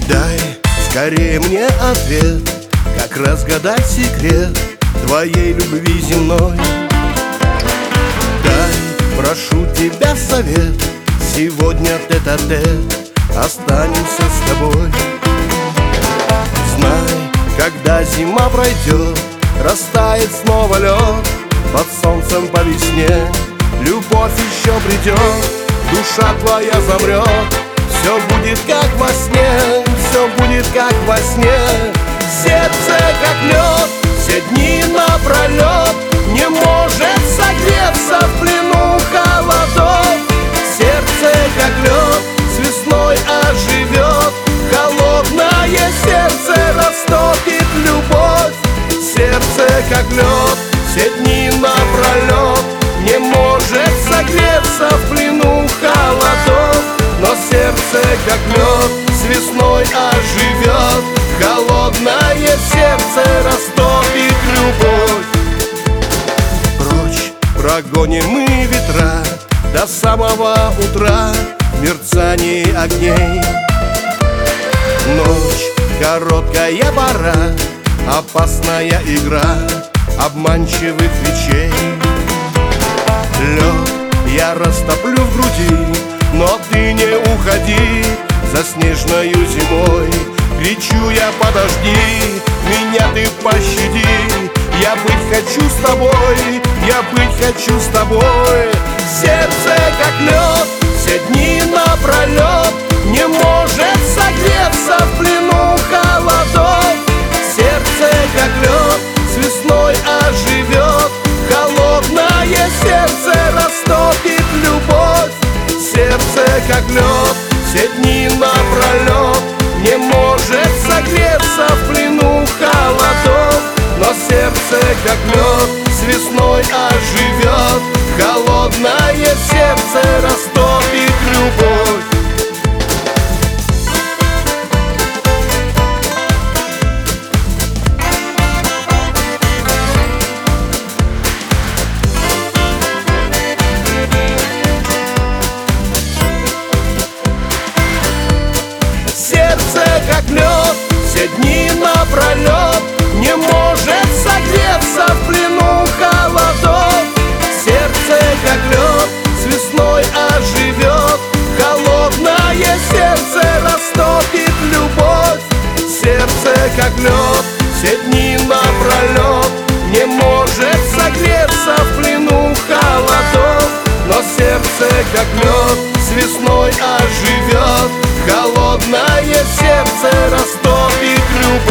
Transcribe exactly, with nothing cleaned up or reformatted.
Дай скорее мне ответ, как разгадать секрет твоей любви земной. Дай, прошу тебя совет, сегодня тет-а-тет останемся с тобой. Знай, когда зима пройдет, растает снова лед, под солнцем по весне любовь еще придет, душа твоя замрет, все будет как во сне, все будет как во сне. Сердце как лед, все дни напролет, не может согреться в плену холодов. Сердце как лед, с весной оживет, холодное сердце растопит любовь. Сердце как лед, все дни напролет, не может согреться в плену холодов. Но сердце как лед, с весной оживет, холодное сердце растопит любовь. Прочь прогоним мы ветра до самого утра в мерцании огней. Ночь, короткая пора, опасная игра обманчивых речей. Лед я растоплю в груди, но ты не уходи за снежною зимой. Кричу я: подожди, меня ты пощади, я быть хочу с тобой, я быть хочу с тобой. Сердце как лед, все дни напролет, не может согреться в плену холодов. Сердце как лед, с весной оживет, холодное сердце растопит любовь. Сердце как лед, все дни напролет, не может согреться в плену холодов. Но сердце как лед, с весной оживет, холодное сердце растопит любовь. Сердце как лед, все дни напролет, не может согреться в плену холодов. Сердце как лед, с весной оживет, холодное сердце растопит любовь. Сердце как лед, все дни напролет, не может согреться в плену холодов. Но сердце как лед, с весной оживет, холодное сердце растопит любовь.